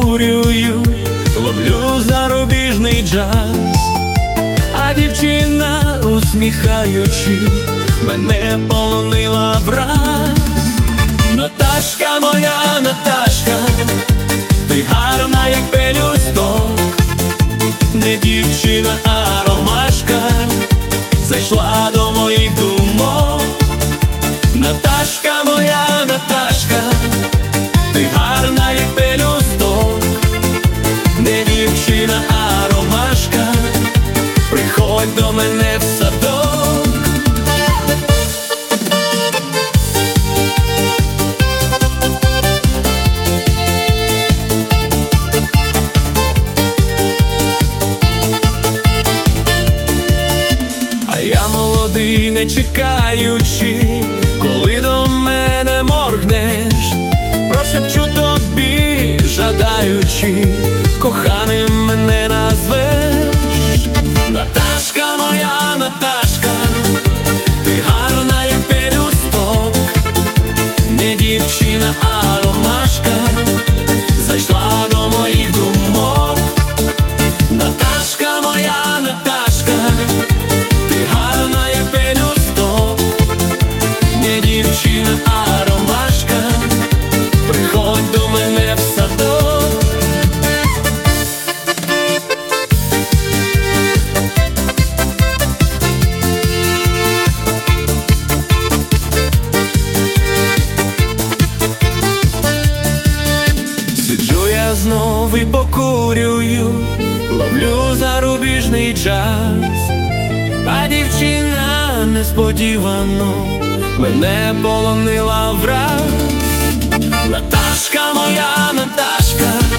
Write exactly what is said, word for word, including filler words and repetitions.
покурюю, ловлю зарубіжний джаз, а дівчина, усміхаючи, мене полонила враз. Наташка, моя Наташка, ти гарна, як пелюсток, не дівчина, а ромашка, зайшла до моїх думок. Наташка, моя Наташка, ти гарна, як пелюсток, не дівчина, а ромашка, приходь до мене в садок. Я молодий, не чекаючи, коли до мене моргнеш, прошепчу тобі, жадаючи, коханим мене назвеш. Наташка, моя Наташка, ти гарна, як пелюсток, не дівчина, а ромашка, зайшла до моїх думок. Наташка, моя Наташка, гарна, як пелюсток, не дівчина, а ромашка, приходь до мене в садок. Сиджу я знов і покурюю, ловлю зарубіжний джаз, а дівчина несподівано мене полонила враз. Наташка, моя Наташка,